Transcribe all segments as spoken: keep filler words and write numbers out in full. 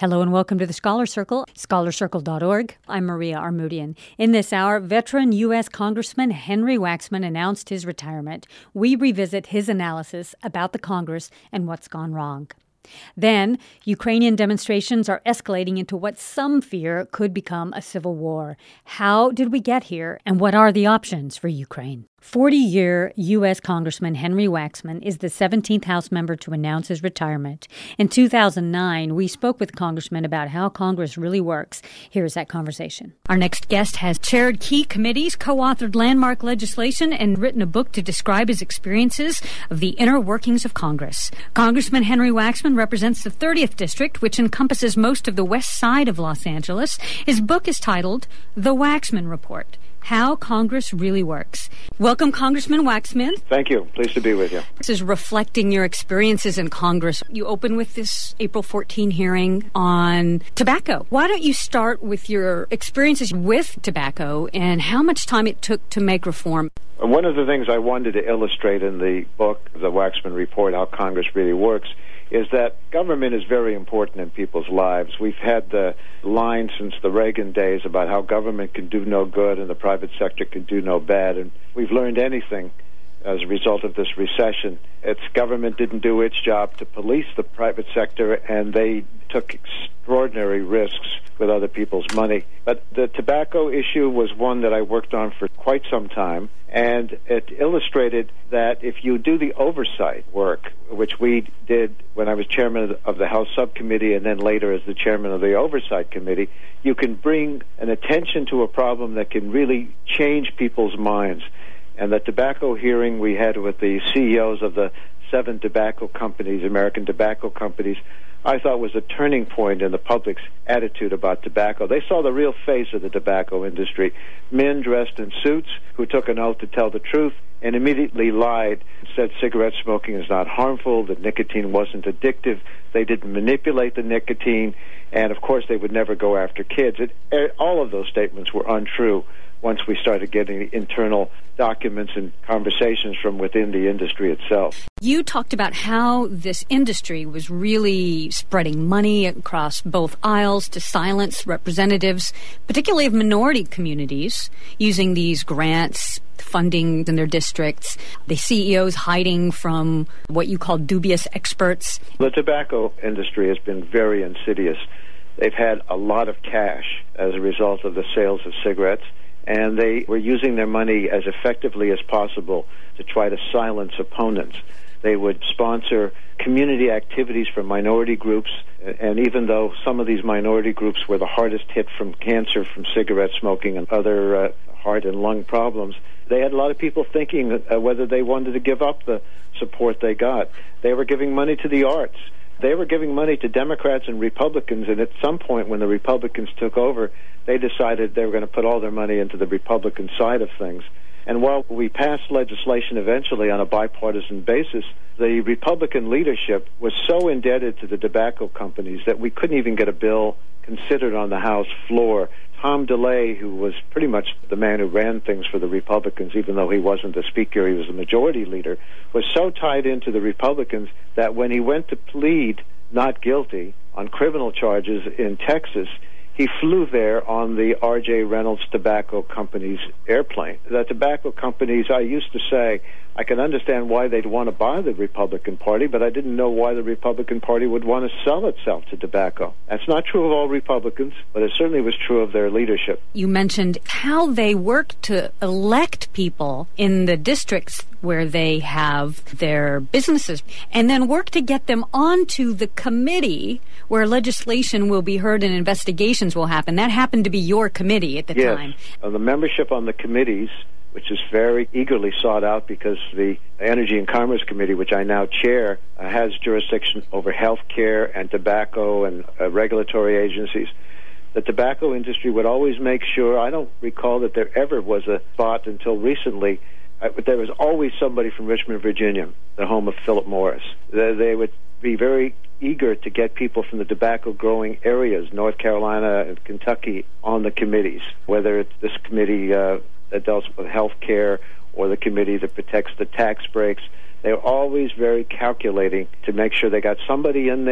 Hello and welcome to the Scholar Circle, scholar circle dot org. I'm Maria Armoudian. In this hour, veteran U S Congressman Henry Waxman announced his retirement. We revisit his analysis about the Congress and what's gone wrong. Then, Ukrainian demonstrations are escalating into what some fear could become a civil war. How did we get here, and what are the options for Ukraine? forty-year U S Congressman Henry Waxman is the seventeenth House member to announce his retirement. In two thousand nine, we spoke with Congressman about how Congress really works. Here's that conversation. Our next guest has chaired key committees, co-authored landmark legislation, and written a book to describe his experiences of the inner workings of Congress. Congressman Henry Waxman represents the thirtieth District, which encompasses most of the west side of Los Angeles. His book is titled The Waxman Report: How Congress Really Works. Welcome, Congressman Waxman. Thank you. Pleased to be with you. This is reflecting your experiences in Congress. You open with this April fourteenth hearing on tobacco. Why don't you start with your experiences with tobacco and how much time it took to make reform? One of the things I wanted to illustrate in the book, The Waxman Report, How Congress Really Works, is that government is very important in people's lives. We've had the line since the Reagan days about how government can do no good and the private sector can do no bad, and we've learned anything as a result of this recession. Its government didn't do its job to police the private sector, and they took extraordinary risks with other people's money. But the tobacco issue was one that I worked on for quite some time, and it illustrated that if you do the oversight work, which we did when I was chairman of the House Subcommittee and then later as the chairman of the Oversight Committee, you can bring an attention to a problem that can really change people's minds. And the tobacco hearing we had with the C E Os of the seven tobacco companies, American tobacco companies, I thought was a turning point in the public's attitude about tobacco. They saw the real face of the tobacco industry. Men dressed in suits who took an oath to tell the truth and immediately lied, said cigarette smoking is not harmful, that nicotine wasn't addictive, they didn't manipulate the nicotine, and of course they would never go after kids. It, all of those statements were untrue once we started getting internal documents and conversations from within the industry itself. You talked about how this industry was really spreading money across both aisles to silence representatives, particularly of minority communities, using these grants, funding in their districts, the C E Os hiding from what you call dubious experts. The tobacco industry has been very insidious. They've had a lot of cash as a result of the sales of cigarettes, and they were using their money as effectively as possible to try to silence opponents. They would sponsor community activities for minority groups, and even though some of these minority groups were the hardest hit from cancer, from cigarette smoking, and other uh, heart and lung problems, they had a lot of people thinking uh, whether they wanted to give up the support they got. They were giving money to the arts. They were giving money to Democrats and Republicans, and at some point when the Republicans took over, they decided they were going to put all their money into the Republican side of things. And while we passed legislation eventually on a bipartisan basis, the Republican leadership was so indebted to the tobacco companies that we couldn't even get a bill considered on the House floor. Tom DeLay, who was pretty much the man who ran things for the Republicans, even though he wasn't the speaker, he was a majority leader, was so tied into the Republicans that when he went to plead not guilty on criminal charges in Texas, he flew there on the R J Reynolds Tobacco Company's airplane. The tobacco companies, I used to say, I can understand why they'd want to buy the Republican Party, but I didn't know why the Republican Party would want to sell itself to tobacco. That's not true of all Republicans, but it certainly was true of their leadership. You mentioned how they work to elect people in the districts where they have their businesses, and then work to get them onto the committee where legislation will be heard and investigations will happen. That happened to be your committee at the yes. time. Uh, the membership on the committees, which is very eagerly sought out because the Energy and Commerce Committee, which I now chair, uh, has jurisdiction over health care and tobacco and uh, regulatory agencies. The tobacco industry would always make sure, I don't recall that there ever was a spot until recently, uh, but there was always somebody from Richmond, Virginia, the home of Philip Morris. They, they would be very eager to get people from the tobacco-growing areas, North Carolina and Kentucky, on the committees, whether it's this committee uh, that deals with health care or the committee that protects the tax breaks. They're always very calculating to make sure they got somebody in there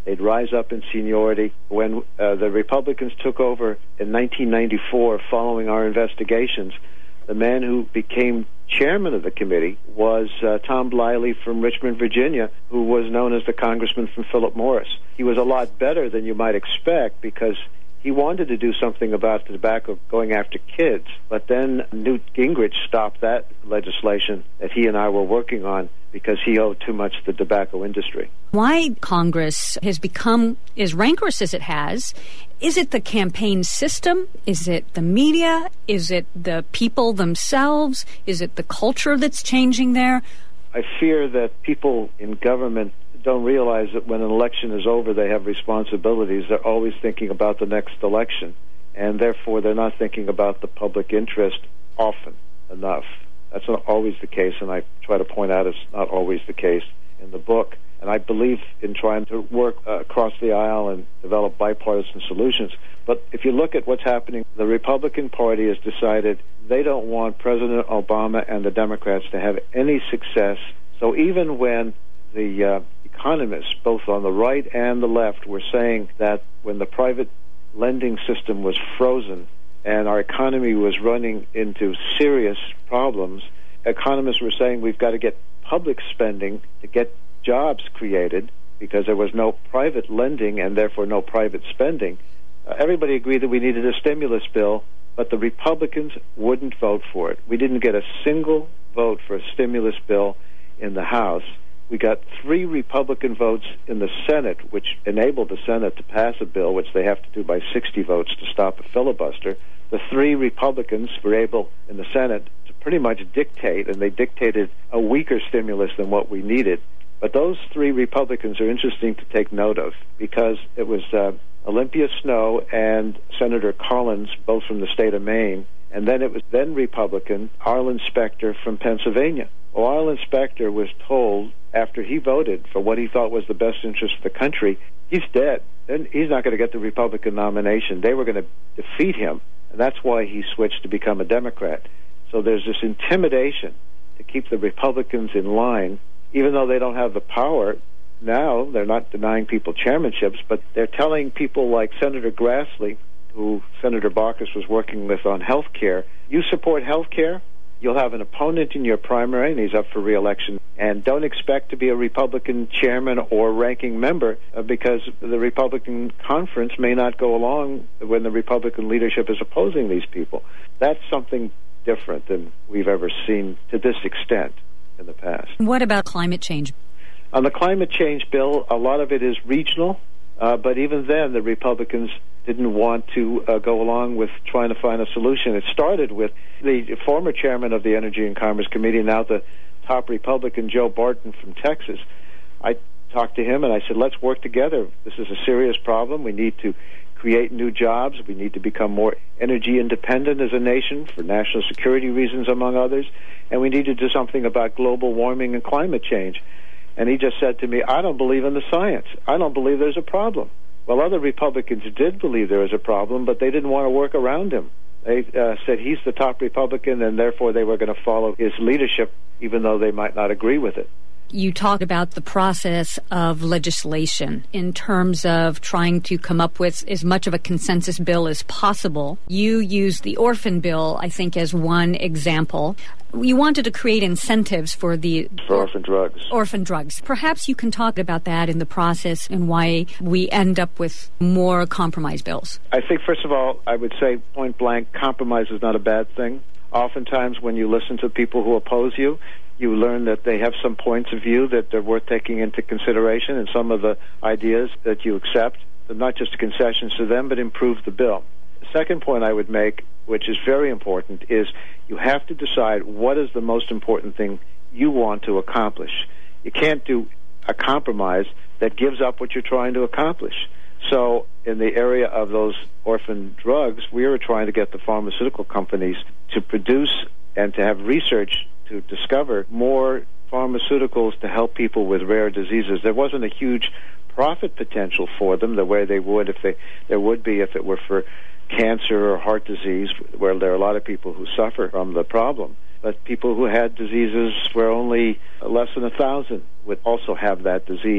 They'd rise up in seniority. When uh, the Republicans took over in nineteen ninety-four, following our investigations, the man who became chairman of the committee was uh, Tom Bliley from Richmond, Virginia, who was known as the congressman from Philip Morris. He was a lot better than you might expect because he wanted to do something about the tobacco going after kids, but then Newt Gingrich stopped that legislation that he and I were working on because he owed too much to the tobacco industry. Why Congress has become as rancorous as it has, is it the campaign system? Is it the media? Is it the people themselves? Is it the culture that's changing there? I fear that people in government don't realize that when an election is over, they have responsibilities. They're always thinking about the next election, and therefore they're not thinking about the public interest often enough. That's not always the case, and I try to point out it's not always the case in the book. And I believe in trying to work uh, across the aisle and develop bipartisan solutions. But if you look at what's happening, the Republican Party has decided they don't want President Obama and the Democrats to have any success. So even when the uh, economists, both on the right and the left, were saying that when the private lending system was frozen and our economy was running into serious problems, economists were saying we've got to get public spending to get jobs created because there was no private lending and therefore no private spending. Uh, everybody agreed that we needed a stimulus bill, but the Republicans wouldn't vote for it. We didn't get a single vote for a stimulus bill in the House. We got three Republican votes in the Senate, which enabled the Senate to pass a bill, which they have to do by sixty votes to stop a filibuster. The three Republicans were able, in the Senate, to pretty much dictate, and they dictated a weaker stimulus than what we needed. But those three Republicans are interesting to take note of because it was uh, Olympia Snowe and Senator Collins, both from the state of Maine, and then it was then Republican Arlen Specter from Pennsylvania. Well, Arlen Specter was told after he voted for what he thought was the best interest of the country, he's dead. And he's not going to get the Republican nomination. They were going to defeat him, and that's why he switched to become a Democrat. So there's this intimidation to keep the Republicans in line, even though they don't have the power. Now they're not denying people chairmanships, but they're telling people like Senator Grassley, who Senator Baucus was working with on health care, you support health care, you'll have an opponent in your primary, and he's up for re-election, and don't expect to be a Republican chairman or ranking member uh, because the Republican conference may not go along when the Republican leadership is opposing these people. That's something different than we've ever seen to this extent in the past. What about climate change? On the climate change bill, a lot of it is regional, uh, but even then the Republicans didn't want to uh, go along with trying to find a solution. It started with the former chairman of the Energy and Commerce Committee, now the top Republican, Joe Barton from Texas. I talked to him and I said, let's work together. This is a serious problem. We need to create new jobs. We need to become more energy independent as a nation for national security reasons, among others. And we need to do something about global warming and climate change. And he just said to me, I don't believe in the science. I don't believe there's a problem. Well, other Republicans did believe there was a problem, but they didn't want to work around him. They uh, said he's the top Republican, and therefore they were going to follow his leadership, even though they might not agree with it. You talk about the process of legislation in terms of trying to come up with as much of a consensus bill as possible. You use the orphan bill, I think, as one example. You wanted to create incentives for the... For orphan drugs. Orphan drugs. Perhaps you can talk about that in the process and why we end up with more compromise bills. I think, first of all, I would say point blank, compromise is not a bad thing. Oftentimes when you listen to people who oppose you, you learn that they have some points of view that they're worth taking into consideration, and some of the ideas that you accept, not just concessions to them, but improve the bill. The second point I would make, which is very important, is you have to decide what is the most important thing you want to accomplish. You can't do a compromise that gives up what you're trying to accomplish. So in the area of those orphan drugs, we were trying to get the pharmaceutical companies to produce and to have research to discover more pharmaceuticals to help people with rare diseases. There wasn't a huge profit potential for them the way they would if they there would be if it were for cancer or heart disease, where there are a lot of people who suffer from the problem. But people who had diseases where only less than a thousand would also have that disease.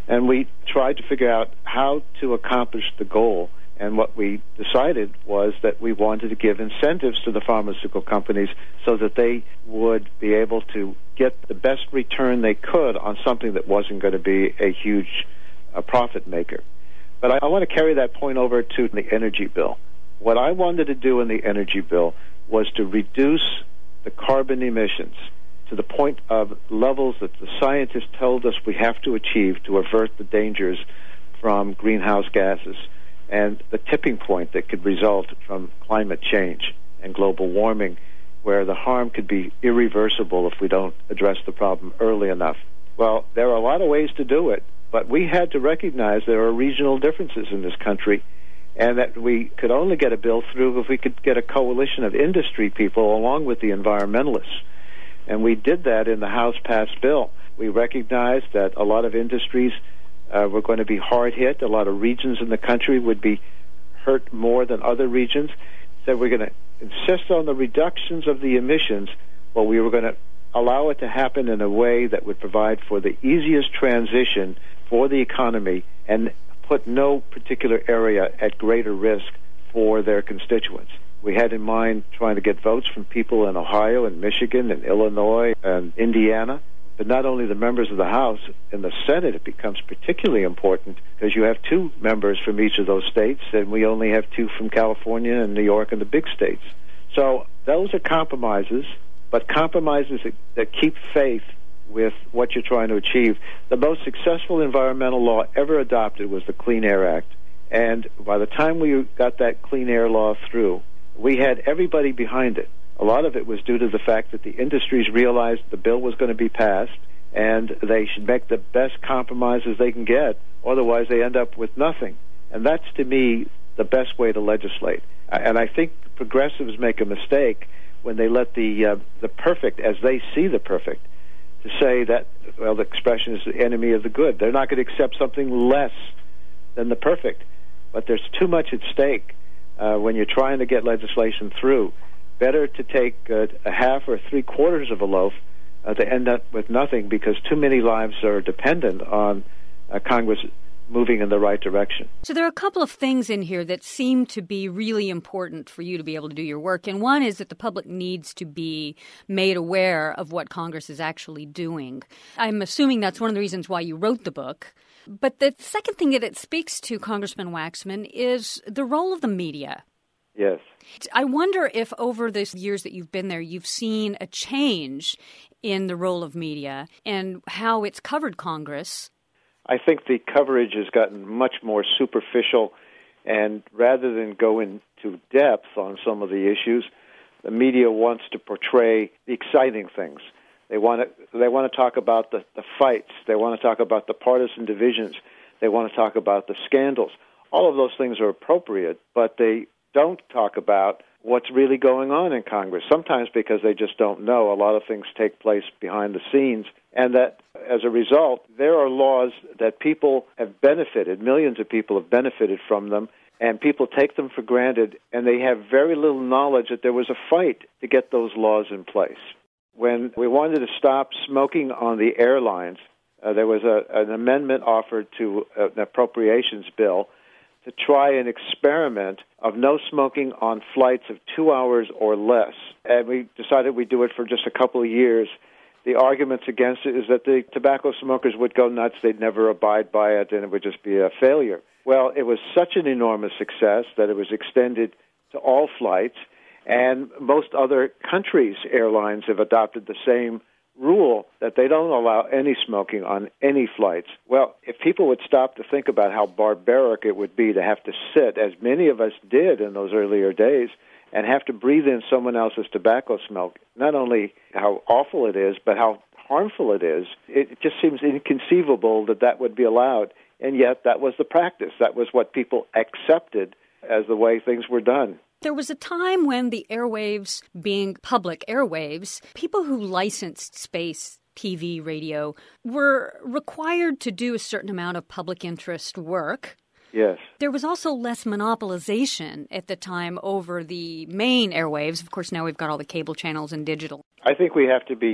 And we tried to figure out how to accomplish the goal. And what we decided was that we wanted to give incentives to the pharmaceutical companies so that they would be able to get the best return they could on something that wasn't going to be a huge uh, profit maker. But I, I want to carry that point over to the energy bill. What I wanted to do in the energy bill was to reduce the carbon emissions to the point of levels that the scientists told us we have to achieve to avert the dangers from greenhouse gases and the tipping point that could result from climate change and global warming, where the harm could be irreversible if we don't address the problem early enough. Well, there are a lot of ways to do it, but we had to recognize there are regional differences in this country, and that we could only get a bill through if we could get a coalition of industry people along with the environmentalists. And we did that in the House-passed bill. We recognized that a lot of industries uh, were going to be hard hit. A lot of regions in the country would be hurt more than other regions. So we're going to insist on the reductions of the emissions, but we were going to allow it to happen in a way that would provide for the easiest transition for the economy and put no particular area at greater risk for their constituents. We had in mind trying to get votes from people in Ohio and Michigan and Illinois and Indiana, but not only the members of the House. In the Senate, it becomes particularly important because you have two members from each of those states, and we only have two from California and New York and the big states. So those are compromises, but compromises that, that keep faith with what you're trying to achieve. The most successful environmental law ever adopted was the Clean Air Act, and by the time we got that Clean Air law through, we had everybody behind it. A lot of it was due to the fact that the industries realized the bill was going to be passed and they should make the best compromises they can get, otherwise they end up with nothing. And that's, to me, the best way to legislate. And I think progressives make a mistake when they let the uh, the perfect, as they see the perfect, to say that, well, the expression is the enemy of the good. They're not going to accept something less than the perfect. But there's too much at stake uh, when you're trying to get legislation through. Better to take uh, a half or three quarters of a loaf uh, to end up with nothing, because too many lives are dependent on uh, Congress moving in the right direction. So there are a couple of things in here that seem to be really important for you to be able to do your work. And one is that the public needs to be made aware of what Congress is actually doing. I'm assuming that's one of the reasons why you wrote the book. But the second thing that it speaks to, Congressman Waxman, is the role of the media. Yes. I wonder if over the years that you've been there, you've seen a change in the role of media and how it's covered Congress. I think the coverage has gotten much more superficial, and rather than go into depth on some of the issues, the media wants to portray the exciting things. They want to, they want to talk about the, the fights. They want to talk about the partisan divisions. They want to talk about the scandals. All of those things are appropriate, but they don't talk about what's really going on in Congress, sometimes because they just don't know. A lot of things take place behind the scenes, and that as a result, there are laws that people have benefited, millions of people have benefited from them, and people take them for granted, and they have very little knowledge that there was a fight to get those laws in place. When we wanted to stop smoking on the airlines, uh, there was a, an amendment offered to an appropriations bill to try an experiment of no smoking on flights of two hours or less. And we decided we'd do it for just a couple of years. The arguments against it is that the tobacco smokers would go nuts, they'd never abide by it, and it would just be a failure. Well, it was such an enormous success that it was extended to all flights, and most other countries' airlines have adopted the same rule that they don't allow any smoking on any flights. Well, if people would stop to think about how barbaric it would be to have to sit, as many of us did in those earlier days, and have to breathe in someone else's tobacco smoke, not only how awful it is, but how harmful it is, it just seems inconceivable that that would be allowed. And yet that was the practice. That was what people accepted as the way things were done. There was a time when the airwaves, being public airwaves, people who licensed space, T V, radio, were required to do a certain amount of public interest work. Yes. There was also less monopolization at the time over the main airwaves. Of course, now we've got all the cable channels and digital. I think we have to be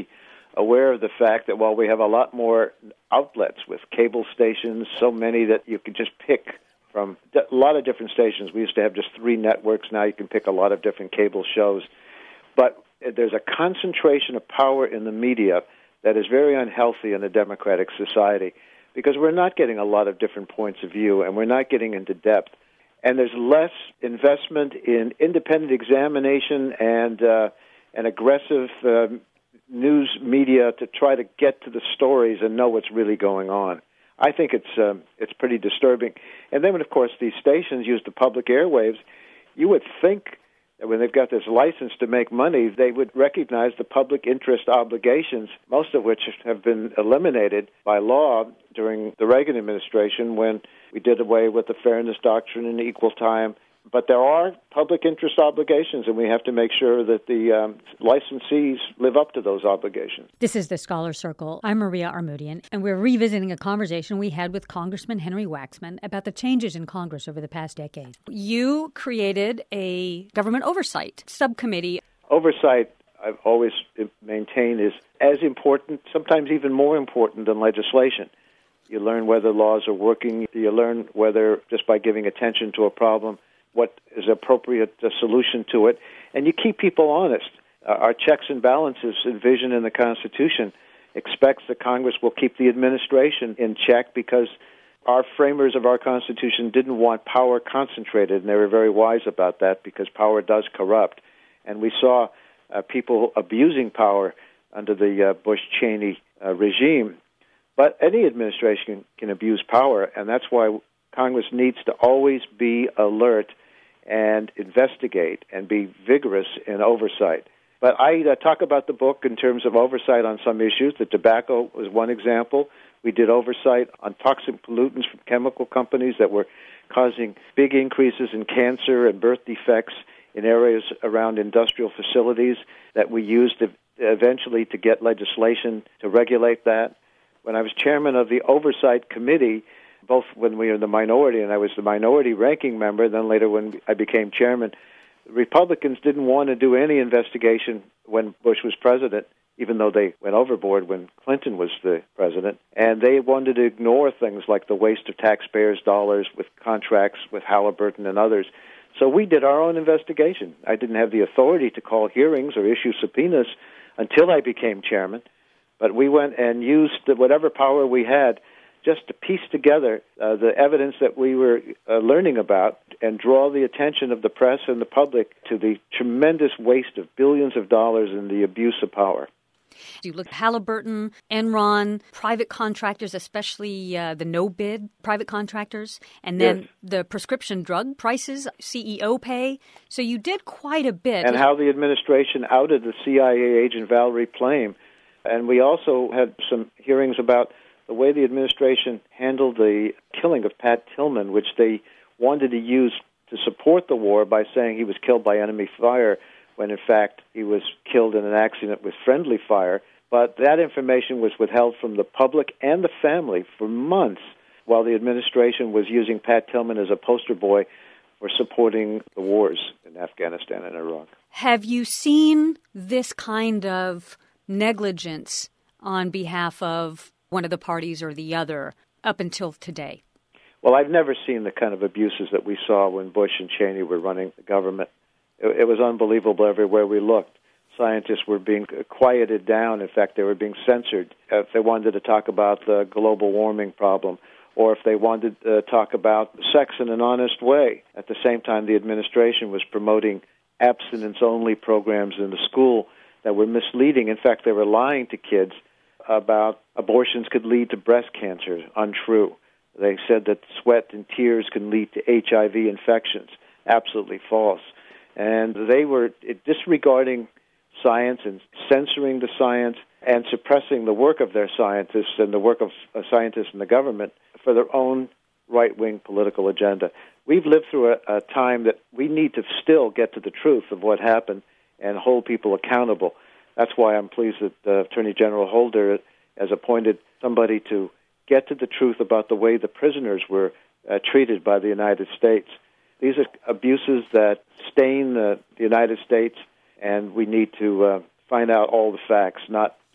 aware of the fact that while we have a lot more outlets with cable stations, so many that you can just pick from a lot of different stations. We used to have just three networks. Now you can pick a lot of different cable shows. But there's a concentration of power in the media that is very unhealthy in a democratic society because we're not getting a lot of different points of view and we're not getting into depth. And there's less investment in independent examination and uh, an aggressive uh, news media to try to get to the stories and know what's really going on. I think it's um, it's pretty disturbing. And then, of course, these stations use the public airwaves. You would think that when they've got this license to make money, they would recognize the public interest obligations, most of which have been eliminated by law during the Reagan administration when we did away with the fairness doctrine and equal time. But there are public interest obligations, and we have to make sure that the um, licensees live up to those obligations. This is the Scholar Circle. I'm Maria Armoudian, and we're revisiting a conversation we had with Congressman Henry Waxman about the changes in Congress over the past decade. You created a government oversight subcommittee. Oversight, I've always maintained, is as important, sometimes even more important than legislation. You learn whether laws are working. You learn whether, just by giving attention to a problem, what is appropriate uh, solution to it, and you keep people honest. Uh, our checks and balances envisioned in the Constitution expects that Congress will keep the administration in check because our framers of our Constitution didn't want power concentrated, and they were very wise about that because power does corrupt. And we saw uh, people abusing power under the uh, Bush-Cheney uh, regime. But any administration can abuse power, and that's why Congress needs to always be alert and investigate and be vigorous in oversight. But I uh, talk about the book in terms of oversight on some issues. The tobacco was one example. We did oversight on toxic pollutants from chemical companies that were causing big increases in cancer and birth defects in areas around industrial facilities that we used to, eventually to get legislation to regulate that. When I was chairman of the Oversight Committee, both when we were in the minority and I was the minority ranking member, then later when I became chairman, Republicans didn't want to do any investigation when Bush was president, even though they went overboard when Clinton was the president. And they wanted to ignore things like the waste of taxpayers' dollars with contracts with Halliburton and others. So we did our own investigation. I didn't have the authority to call hearings or issue subpoenas until I became chairman. But we went and used whatever power we had just to piece together uh, the evidence that we were uh, learning about and draw the attention of the press and the public to the tremendous waste of billions of dollars in the abuse of power. You look at Halliburton, Enron, private contractors, especially uh, the no-bid private contractors, and then yes. the prescription drug prices, C E O pay. So you did quite a bit. And how the administration outed the C I A agent Valerie Plame. And we also had some hearings about the way the administration handled the killing of Pat Tillman, which they wanted to use to support the war by saying he was killed by enemy fire, when in fact he was killed in an accident with friendly fire. But that information was withheld from the public and the family for months while the administration was using Pat Tillman as a poster boy for supporting the wars in Afghanistan and Iraq. Have you seen this kind of negligence on behalf of one of the parties or the other up until today? Well, I've never seen the kind of abuses that we saw when Bush and Cheney were running the government. It, it was unbelievable everywhere we looked. Scientists were being quieted down. In fact, they were being censored if they wanted to talk about the global warming problem or if they wanted to talk about sex in an honest way. At the same time, the administration was promoting abstinence-only programs in the school that were misleading. In fact, they were lying to kids about abortions could lead to breast cancer. Untrue. They said that sweat and tears can lead to H I V infections. Absolutely false. And they were disregarding science and censoring the science and suppressing the work of their scientists and the work of scientists in the government for their own right-wing political agenda. We've lived through a, a time that we need to still get to the truth of what happened and hold people accountable. That's why I'm pleased that uh, Attorney General Holder has appointed somebody to get to the truth about the way the prisoners were uh, treated by the United States. These are abuses that stain uh, the United States, and we need to uh, find out all the facts, not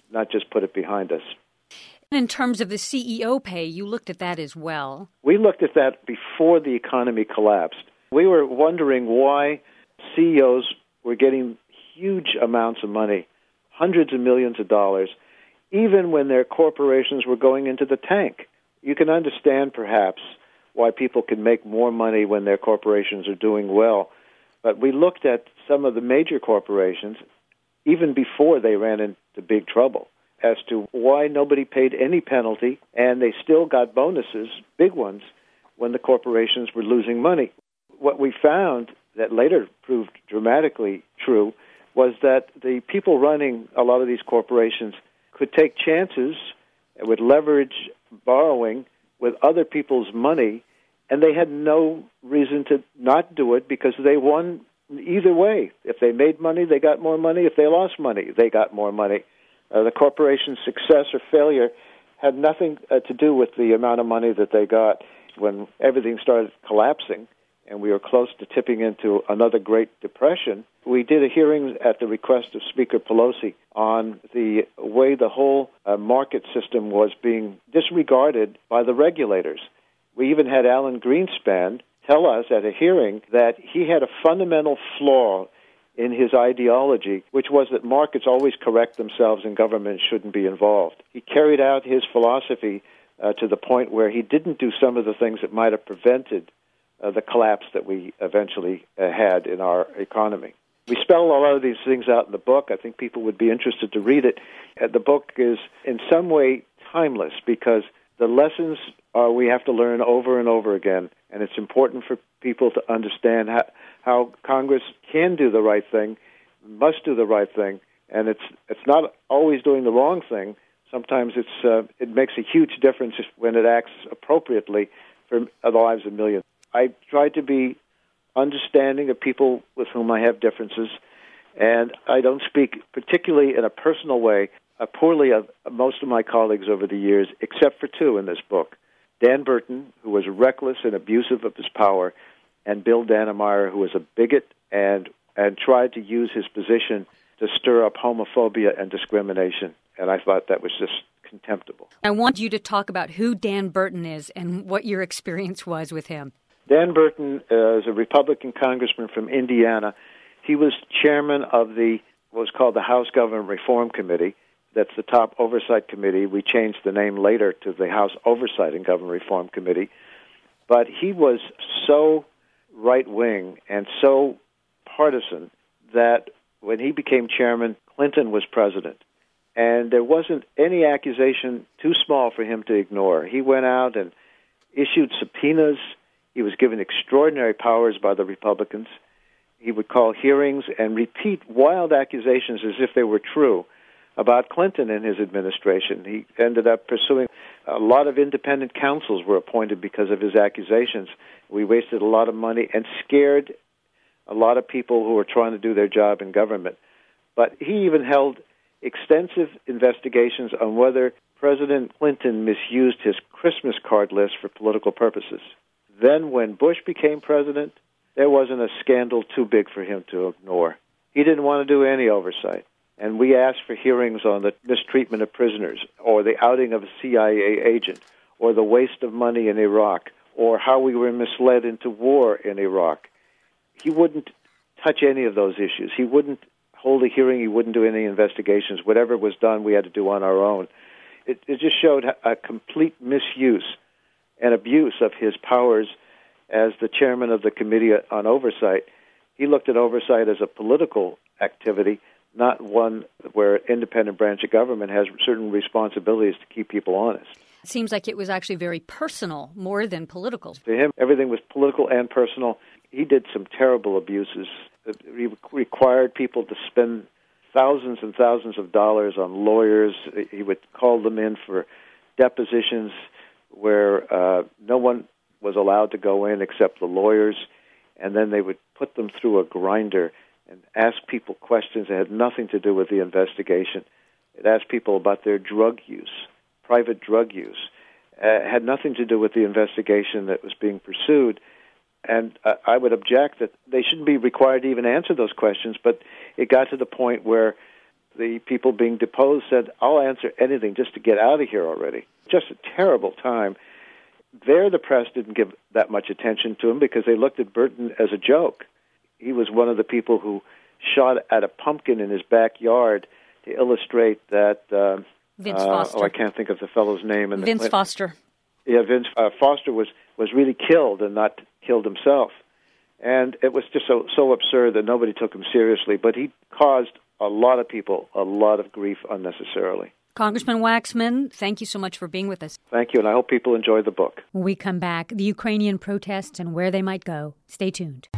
not just put it behind us. In terms of the C E O pay, you looked at that as well. We looked at that before the economy collapsed. We were wondering why C E Os were getting huge amounts of money, hundreds of millions of dollars, even when their corporations were going into the tank. You can understand, perhaps, why people can make more money when their corporations are doing well. But we looked at some of the major corporations, even before they ran into big trouble, as to why nobody paid any penalty, and they still got bonuses, big ones, when the corporations were losing money. What we found that later proved dramatically true was that the people running a lot of these corporations could take chances, would leverage borrowing with other people's money, and they had no reason to not do it because they won either way. If they made money, they got more money. If they lost money, they got more money. Uh, the corporation's success or failure had nothing uh, to do with the amount of money that they got. When everything started collapsing and we were close to tipping into another Great Depression, we did a hearing at the request of Speaker Pelosi on the way the whole uh, market system was being disregarded by the regulators. We even had Alan Greenspan tell us at a hearing that he had a fundamental flaw in his ideology, which was that markets always correct themselves and government shouldn't be involved. He carried out his philosophy uh, to the point where he didn't do some of the things that might have prevented uh, the collapse that we eventually uh, had in our economy. We spell a lot of these things out in the book. I think people would be interested to read it. Uh, the book is in some way timeless because the lessons are we have to learn over and over again, and it's important for people to understand how, how Congress can do the right thing, must do the right thing, and it's it's not always doing the wrong thing. Sometimes it's uh, it makes a huge difference when it acts appropriately for the lives of millions. I try to be understanding of people with whom I have differences, and I don't speak particularly in a personal way uh, poorly of most of my colleagues over the years, except for two in this book. Dan Burton, who was reckless and abusive of his power, and Bill Dannemeyer, who was a bigot and and tried to use his position to stir up homophobia and discrimination. And I thought that was just contemptible. I want you to talk about who Dan Burton is and what your experience was with him. Dan Burton uh, is a Republican congressman from Indiana. He was chairman of the what was called the House Government Reform Committee. That's the top oversight committee. We changed the name later to the House Oversight and Government Reform Committee. But he was so right-wing and so partisan that when he became chairman, Clinton was president. And there wasn't any accusation too small for him to ignore. He went out and issued subpoenas. He was given extraordinary powers by the Republicans. He would call hearings and repeat wild accusations as if they were true about Clinton and his administration. He ended up pursuing a lot of independent counsels were appointed because of his accusations. We wasted a lot of money and scared a lot of people who were trying to do their job in government. But he even held extensive investigations on whether President Clinton misused his Christmas card list for political purposes. Then when Bush became president, there wasn't a scandal too big for him to ignore. He didn't want to do any oversight. And we asked for hearings on the mistreatment of prisoners, or the outing of a C I A agent, or the waste of money in Iraq, or how we were misled into war in Iraq. He wouldn't touch any of those issues. He wouldn't hold a hearing. He wouldn't do any investigations. Whatever was done, we had to do on our own. It, it just showed a complete misuse and abuse of his powers as the chairman of the Committee on Oversight. He looked at oversight as a political activity, not one where an independent branch of government has certain responsibilities to keep people honest. It seems like it was actually very personal, more than political. To him, everything was political and personal. He did some terrible abuses. He required people to spend thousands and thousands of dollars on lawyers. He would call them in for depositions where uh, no one was allowed to go in except the lawyers, and then they would put them through a grinder and ask people questions that had nothing to do with the investigation. It asked people about their drug use, private drug use. Uh, had nothing to do with the investigation that was being pursued. And uh, I would object that they shouldn't be required to even answer those questions, but it got to the point where the people being deposed said, I'll answer anything just to get out of here already. Just a terrible time. There, the press didn't give that much attention to him because they looked at Burton as a joke. He was one of the people who shot at a pumpkin in his backyard to illustrate that... Uh, Vince uh, Foster. Oh, I can't think of the fellow's name. In the Vince Clinton. Foster. Yeah, Vince uh, Foster was, was really killed and not killed himself. And it was just so, so absurd that nobody took him seriously. But he caused a lot of people a lot of grief unnecessarily. Congressman Waxman, thank you so much for being with us. Thank you, and I hope people enjoy the book. When we come back, the Ukrainian protests and where they might go. Stay tuned.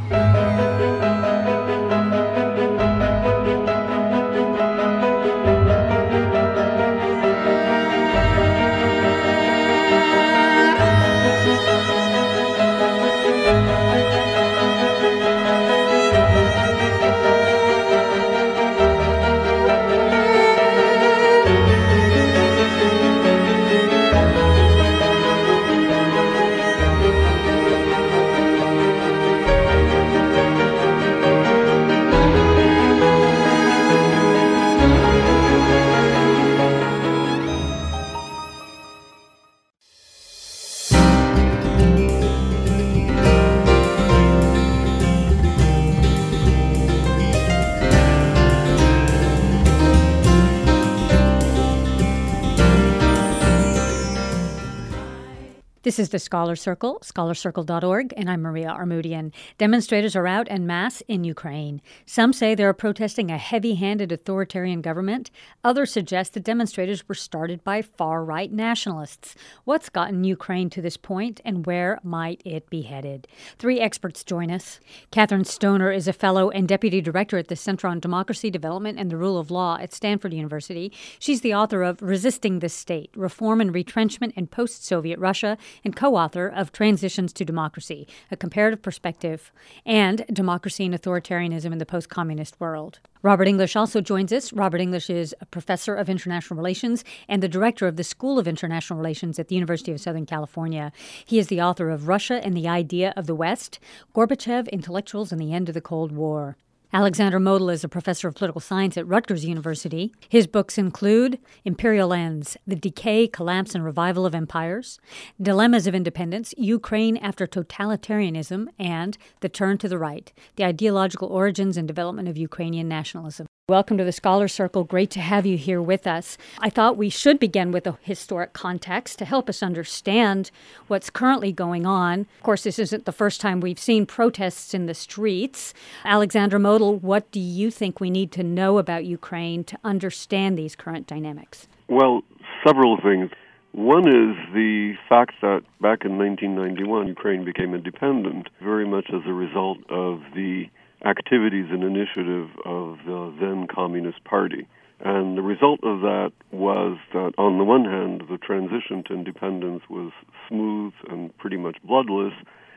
This is the Scholar Circle, scholar circle dot org, and I'm Maria Armoudian. Demonstrators are out en masse in Ukraine. Some say they're protesting a heavy-handed authoritarian government. Others suggest the demonstrators were started by far-right nationalists. What's gotten Ukraine to this point, and where might it be headed? Three experts join us. Catherine Stoner is a fellow and deputy director at the Center on Democracy, Development, and the Rule of Law at Stanford University. She's the author of Resisting the State, Reform and Retrenchment in Post-Soviet Russia, and co-author of Transitions to Democracy, A Comparative Perspective, and Democracy and Authoritarianism in the Post-Communist World. Robert English also joins us. Robert English is a professor of international relations and the director of the School of International Relations at the University of Southern California. He is the author of Russia and the Idea of the West, Gorbachev, Intellectuals, and the End of the Cold War. Alexander Model is a professor of political science at Rutgers University. His books include Imperial Ends, The Decay, Collapse, and Revival of Empires, Dilemmas of Independence, Ukraine After Totalitarianism, and The Turn to the Right, The Ideological Origins and Development of Ukrainian Nationalism. Welcome to the Scholar Circle. Great to have you here with us. I thought we should begin with a historic context to help us understand what's currently going on. Of course, this isn't the first time we've seen protests in the streets. Alexander Model, what do you think we need to know about Ukraine to understand these current dynamics? Well, several things. One is the fact that back in nineteen ninety-one, Ukraine became independent, very much as a result of the activities and initiative of the then Communist Party. And the result of that was that, on the one hand, the transition to independence was smooth and pretty much bloodless,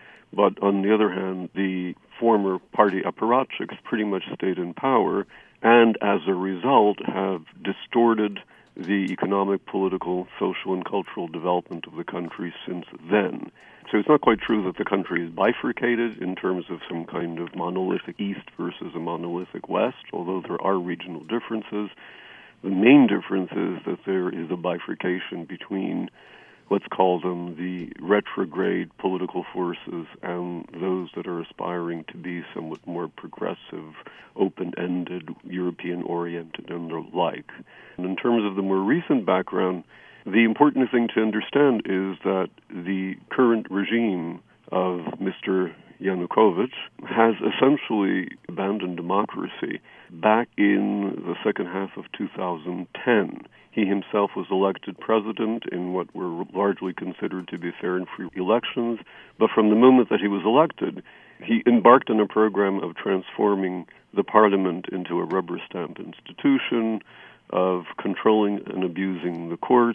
but on the other hand, the former party apparatchiks pretty much stayed in power, and as a result have distorted the economic, political, social, and cultural development of the country since then. So it's not quite true that the country is bifurcated in terms of some kind of monolithic East versus a monolithic West, although there are regional differences. The main difference is that there is a bifurcation between, let's call them, the retrograde political forces and those that are aspiring to be somewhat more progressive, open-ended, European-oriented, and the like. And in terms of the more recent background, the important thing to understand is that the current regime of Mister Yanukovych has essentially abandoned democracy back in the second half of two thousand ten. He himself was elected president in what were largely considered to be fair and free elections, but from the moment that he was elected, he embarked on a program of transforming the parliament into a rubber stamp institution, of controlling and abusing the courts,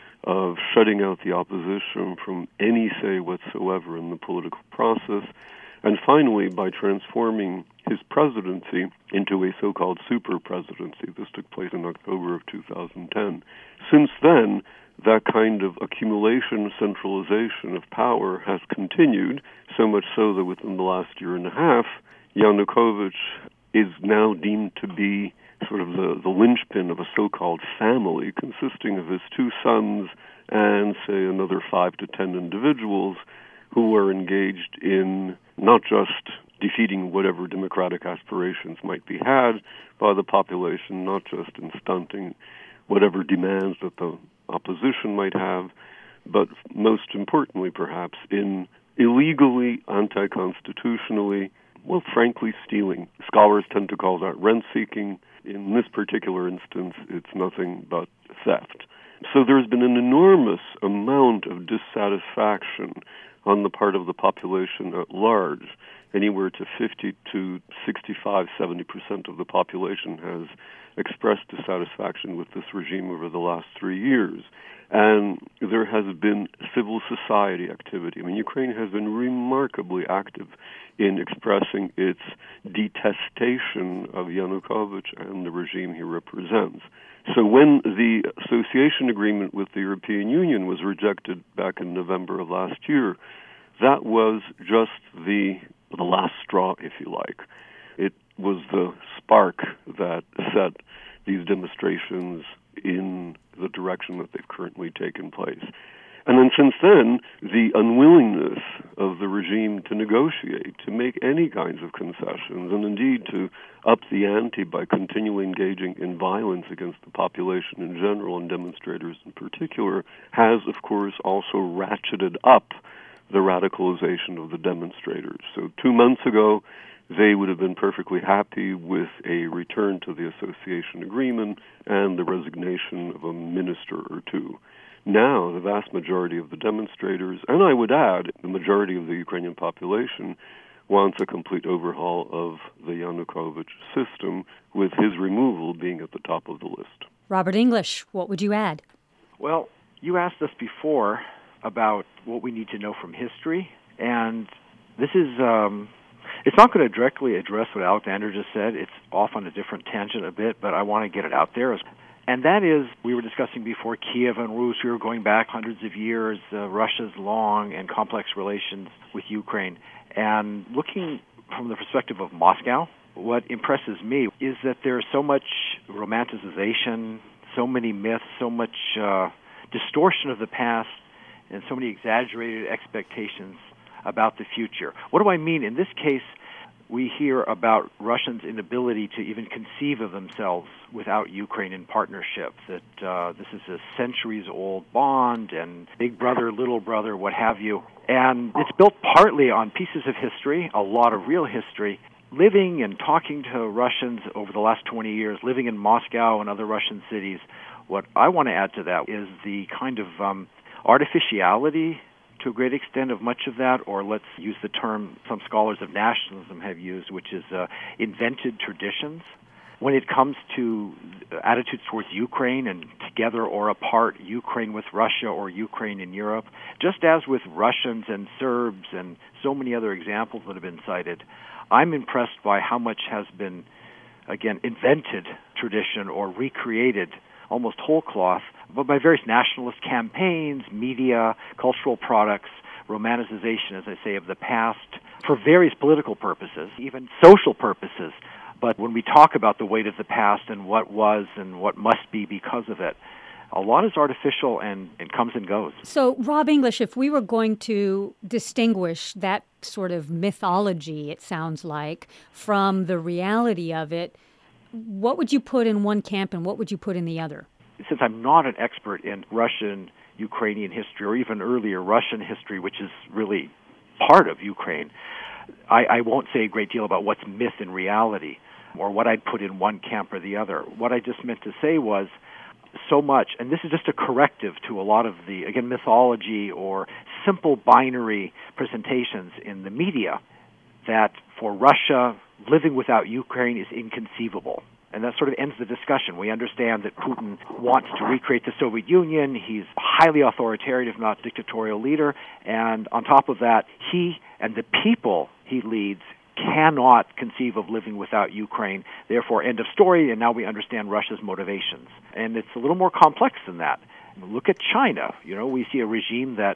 of shutting out the opposition from any say whatsoever in the political process, and finally by transforming his presidency into a so-called super presidency. This took place in October of two thousand ten. Since then, that kind of accumulation, centralization of power has continued, so much so that within the last year and a half, Yanukovych is now deemed to be sort of the, the linchpin of a so-called family consisting of his two sons and, say, another five to ten individuals who were engaged in not just defeating whatever democratic aspirations might be had by the population, not just in stunting whatever demands that the opposition might have, but most importantly, perhaps, in illegally, anti-constitutionally, well, frankly, stealing. Scholars tend to call that rent-seeking. In this particular instance, it's nothing but theft. So there's been an enormous amount of dissatisfaction on the part of the population at large. Anywhere to fifty to sixty-five, seventy percent of the population has expressed dissatisfaction with this regime over the last three years. And there has been civil society activity. I mean, Ukraine has been remarkably active in expressing its detestation of Yanukovych and the regime he represents. So when the association agreement with the European Union was rejected back in November of last year, that was just the the last straw, if you like. It was the spark that set these demonstrations in the direction that they've currently taken place. And then since then, the unwillingness of the regime to negotiate, to make any kinds of concessions, and indeed to up the ante by continually engaging in violence against the population in general and demonstrators in particular, has, of course, also ratcheted up the radicalization of the demonstrators. So two months ago, they would have been perfectly happy with a return to the association agreement and the resignation of a minister or two. Now, the vast majority of the demonstrators, and I would add, the majority of the Ukrainian population, wants a complete overhaul of the Yanukovych system, with his removal being at the top of the list. Robert English, what would you add? Well, you asked us before about what we need to know from history, and this is, um, it's not going to directly address what Alexander just said. It's off on a different tangent a bit, but I want to get it out there. And that is, we were discussing before Kiev and Rus. We were going back hundreds of years, uh, Russia's long and complex relations with Ukraine. And looking from the perspective of Moscow, what impresses me is that there's so much romanticization, so many myths, so much uh, distortion of the past, and so many exaggerated expectations about the future. What do I mean? In this case, we hear about Russians' inability to even conceive of themselves without Ukraine in partnership, that uh, this is a centuries-old bond, and big brother, little brother, what have you. And it's built partly on pieces of history, a lot of real history. Living and talking to Russians over the last twenty years, living in Moscow and other Russian cities, what I want to add to that is the kind of um, artificiality to a great extent of much of that, or let's use the term some scholars of nationalism have used, which is uh, invented traditions. When it comes to attitudes towards Ukraine and together or apart, Ukraine with Russia or Ukraine in Europe, just as with Russians and Serbs and so many other examples that have been cited, I'm impressed by how much has been, again, invented tradition or recreated almost whole cloth, but by various nationalist campaigns, media, cultural products, romanticization, as I say, of the past, for various political purposes, even social purposes. But when we talk about the weight of the past and what was and what must be because of it, a lot is artificial and, and comes and goes. So, Rob English, if we were going to distinguish that sort of mythology, it sounds like, from the reality of it, what would you put in one camp and what would you put in the other? Since I'm not an expert in Russian, Ukrainian history, or even earlier Russian history, which is really part of Ukraine, I, I won't say a great deal about what's myth and reality, or what I'd put in one camp or the other. What I just meant to say was so much, and this is just a corrective to a lot of the, again, mythology or simple binary presentations in the media, that for Russia, living without Ukraine is inconceivable. And that sort of ends the discussion. We understand that Putin wants to recreate the Soviet Union. He's a highly authoritarian, if not dictatorial leader. And on top of that, he and the people he leads cannot conceive of living without Ukraine. Therefore, end of story, and now we understand Russia's motivations. And it's a little more complex than that. Look at China. You know, we see a regime that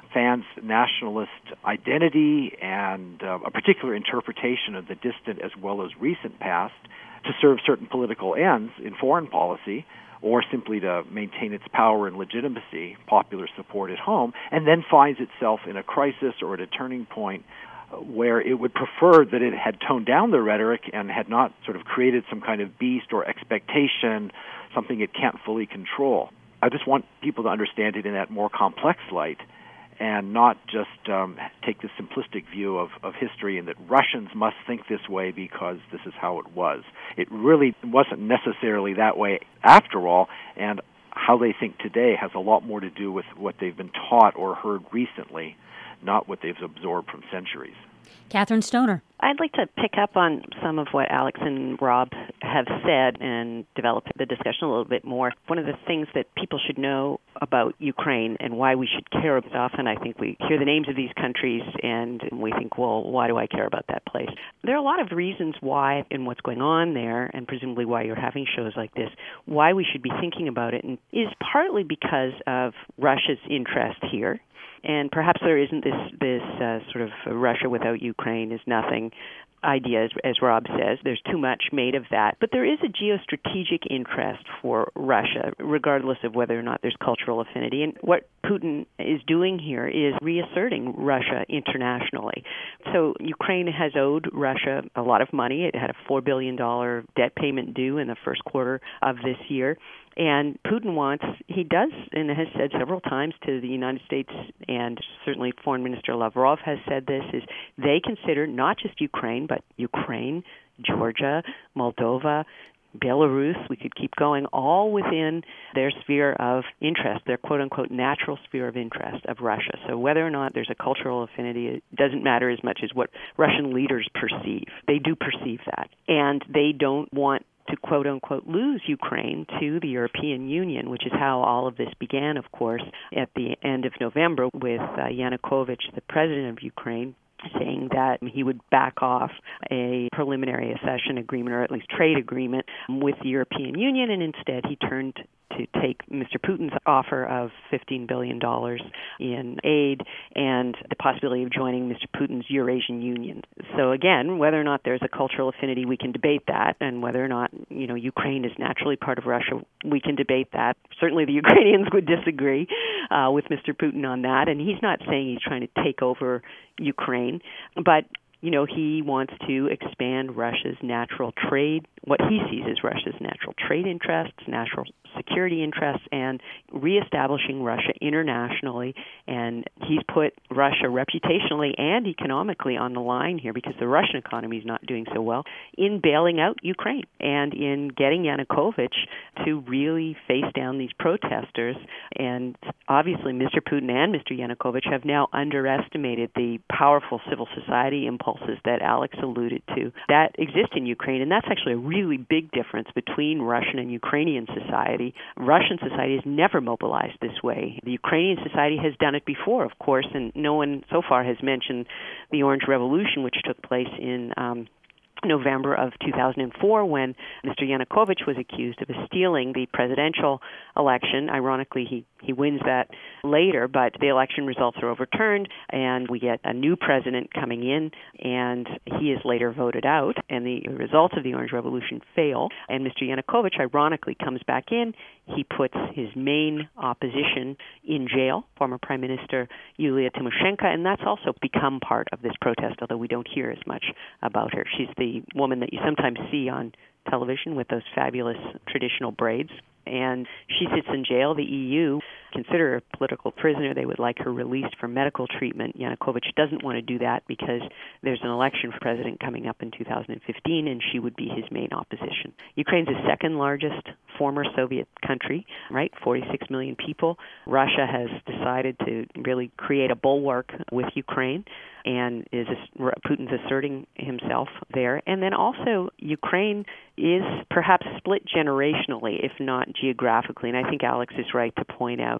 fans' nationalist identity and uh, a particular interpretation of the distant as well as recent past to serve certain political ends in foreign policy, or simply to maintain its power and legitimacy, popular support at home, and then finds itself in a crisis or at a turning point where it would prefer that it had toned down the rhetoric and had not sort of created some kind of beast or expectation, something it can't fully control. I just want people to understand it in that more complex light and not just um, take the simplistic view of, of history and that Russians must think this way because this is how it was. It really wasn't necessarily that way after all, and how they think today has a lot more to do with what they've been taught or heard recently, not what they've absorbed from centuries. Catherine Stoner. I'd like to pick up on some of what Alex and Rob have said and develop the discussion a little bit more. One of the things that people should know about Ukraine and why we should care about it, often I think we hear the names of these countries and we think, well, why do I care about that place? There are a lot of reasons why and what's going on there, and presumably why you're having shows like this, why we should be thinking about it, and is partly because of Russia's interest here. And perhaps there isn't this this uh, sort of Russia without Ukraine is nothing idea, as, as Rob says. There's too much made of that. But there is a geostrategic interest for Russia, regardless of whether or not there's cultural affinity. And what Putin is doing here is reasserting Russia internationally. So Ukraine has owed Russia a lot of money. It had a four billion dollars debt payment due in the first quarter of this year. And Putin wants, he does, and has said several times to the United States, and certainly Foreign Minister Lavrov has said this, is they consider not just Ukraine, but Ukraine, Georgia, Moldova, Belarus, we could keep going, all within their sphere of interest, their quote-unquote natural sphere of interest of Russia. So whether or not there's a cultural affinity, it doesn't matter as much as what Russian leaders perceive. They do perceive that. And they don't want to quote-unquote lose Ukraine to the European Union, which is how all of this began, of course, at the end of November with uh, Yanukovych, the president of Ukraine, saying that he would back off a preliminary accession agreement, or at least trade agreement, with the European Union, and instead he turned to take Mister Putin's offer of fifteen billion dollars in aid and the possibility of joining Mister Putin's Eurasian Union. So again, whether or not there's a cultural affinity, we can debate that, and whether or not, you know, Ukraine is naturally part of Russia, we can debate that. Certainly the Ukrainians would disagree uh, with Mister Putin on that, and he's not saying he's trying to take over Ukraine, but you know, he wants to expand Russia's natural trade, what he sees as Russia's natural trade interests, national security interests, and reestablishing Russia internationally. And he's put Russia reputationally and economically on the line here, because the Russian economy is not doing so well, in bailing out Ukraine and in getting Yanukovych to really face down these protesters. And obviously Mister Putin and Mister Yanukovych have now underestimated the powerful civil society impulses that Alex alluded to that exist in Ukraine. And that's actually a really big difference between Russian and Ukrainian society. Russian society has never mobilized this way. The Ukrainian society has done it before, of course, and no one so far has mentioned the Orange Revolution, which took place in um, November of two thousand four, when Mister Yanukovych was accused of stealing the presidential election. Ironically, he, he wins that later, but the election results are overturned, and we get a new president coming in, and he is later voted out, and the results of the Orange Revolution fail, and Mister Yanukovych, ironically, comes back in. He puts his main opposition in jail, former Prime Minister Yulia Tymoshenko, and that's also become part of this protest, although we don't hear as much about her. She's the woman that you sometimes see on television with those fabulous traditional braids, and she sits in jail. The E U consider her a political prisoner. They would like her released for medical treatment. Yanukovych doesn't want to do that because there's an election for president coming up in two thousand fifteen, and she would be his main opposition. Ukraine's the second largest former Soviet country, right? forty-six million people. Russia has decided to really create a bulwark with Ukraine, and is Putin's asserting himself there. And then also Ukraine is perhaps split generationally, if not geographically. And I think Alex is right to point out that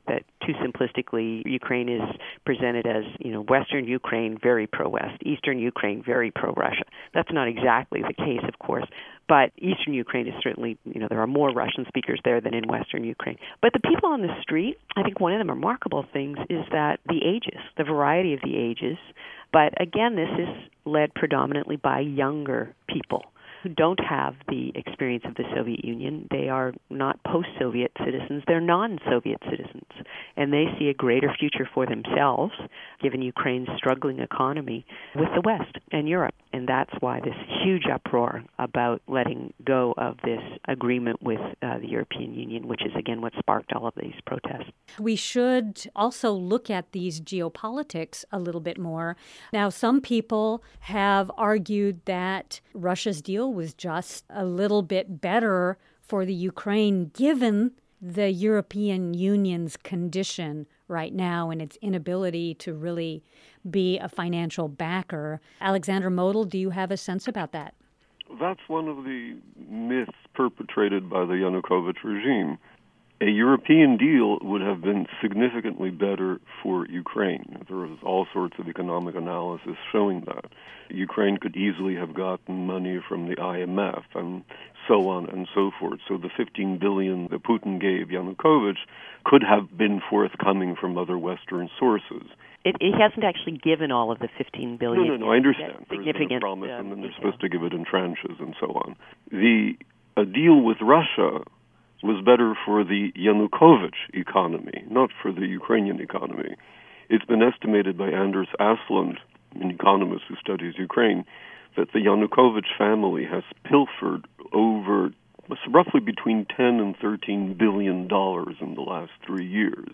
too simplistically, Ukraine is presented as, you know, Western Ukraine very pro-West, Eastern Ukraine very pro-Russia. That's not exactly the case, of course, but Eastern Ukraine is certainly, you know, there are more Russian speakers there than in Western Ukraine. But the people on the street, I think one of the remarkable things is that the ages, the variety of the ages, but again, this is led predominantly by younger people who don't have the experience of the Soviet Union. They are not post-Soviet citizens. They're non-Soviet citizens. And they see a greater future for themselves, given Ukraine's struggling economy, with the West and Europe. And that's why this huge uproar about letting go of this agreement with uh, the European Union, which is, again, what sparked all of these protests. We should also look at these geopolitics a little bit more. Now, some people have argued that Russia's deal was just a little bit better for the Ukraine, given the European Union's condition right now and its inability to really be a financial backer. Alexander Model, do you have a sense about that? That's one of the myths perpetrated by the Yanukovych regime. A European deal would have been significantly better for Ukraine. There was all sorts of economic analysis showing that. Ukraine could easily have gotten money from the I M F and so on and so forth. So the fifteen billion dollars that Putin gave Yanukovych could have been forthcoming from other Western sources. It, it hasn't actually given all of the fifteen billion dollars. No, no, no, I understand. There's been a Significant promise, um, and then they're detail. supposed to give it in tranches and so on. The a deal with Russia was better for the Yanukovych economy, not for the Ukrainian economy. It's been estimated by Anders Aslund, an economist who studies Ukraine, that the Yanukovych family has pilfered over roughly between ten and thirteen billion dollars in the last three years.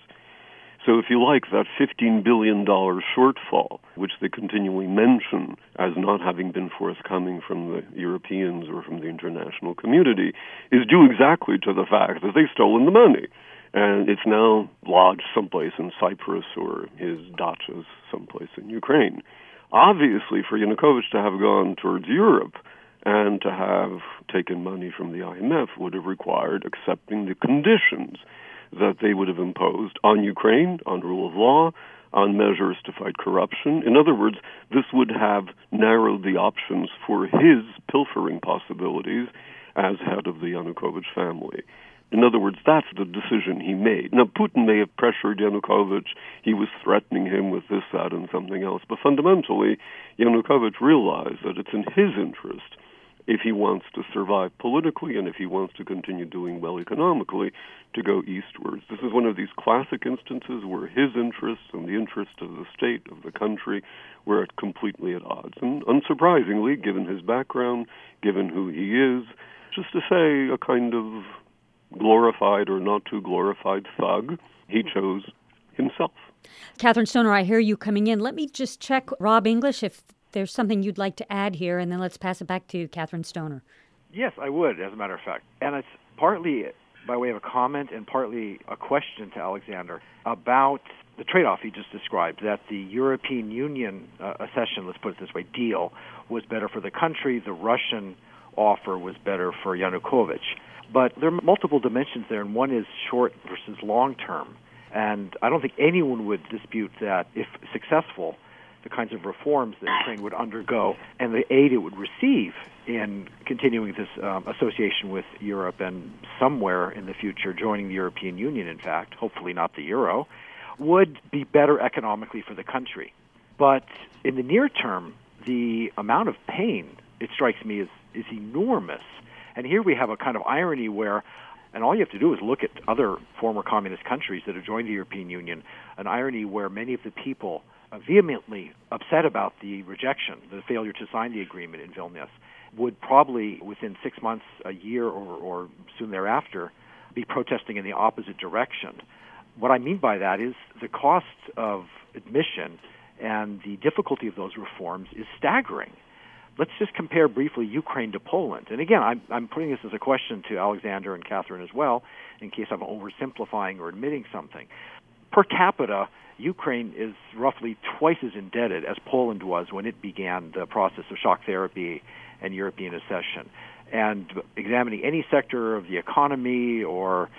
So if you like, that fifteen billion dollars shortfall, which they continually mention as not having been forthcoming from the Europeans or from the international community, is due exactly to the fact that they've stolen the money. And it's now lodged someplace in Cyprus or his dachas someplace in Ukraine. Obviously, for Yanukovych to have gone towards Europe and to have taken money from the I M F would have required accepting the conditions that they would have imposed on Ukraine, on rule of law, on measures to fight corruption. In other words, this would have narrowed the options for his pilfering possibilities as head of the Yanukovych family. In other words, that's the decision he made. Now, Putin may have pressured Yanukovych. He was threatening him with this, that, and something else. But fundamentally, Yanukovych realized that it's in his interest, if he wants to survive politically and if he wants to continue doing well economically, to go eastwards. This is one of these classic instances where his interests and the interests of the state, of the country, were at completely at odds. And unsurprisingly, given his background, given who he is, just to say a kind of glorified or not too glorified thug, he chose himself. Catherine Stoner, I hear you coming in. Let me just check, Rob English, if there's something you'd like to add here, and then let's pass it back to Catherine Stoner. Yes, I would, as a matter of fact. And it's partly by way of a comment and partly a question to Alexander about the trade-off he just described, that the European Union uh, accession, let's put it this way, deal was better for the country, the Russian offer was better for Yanukovych. But there are multiple dimensions there, and one is short versus long-term. And I don't think anyone would dispute that if successful, the kinds of reforms that Ukraine would undergo and the aid it would receive in continuing this um, association with Europe and somewhere in the future joining the European Union, in fact, hopefully not the euro, would be better economically for the country. But in the near term, the amount of pain, it strikes me, is, is enormous. And here we have a kind of irony where, and all you have to do is look at other former communist countries that have joined the European Union, an irony where many of the people uh, vehemently upset about the rejection, the failure to sign the agreement in Vilnius, would probably within six months, a year, or, or soon thereafter, be protesting in the opposite direction. What I mean by that is the cost of admission and the difficulty of those reforms is staggering. Let's just compare briefly Ukraine to Poland. And again, I'm, I'm putting this as a question to Alexander and Catherine as well, in case I'm oversimplifying or admitting something. Per capita, Ukraine is roughly twice as indebted as Poland was when it began the process of shock therapy and European accession. And examining any sector of the economy or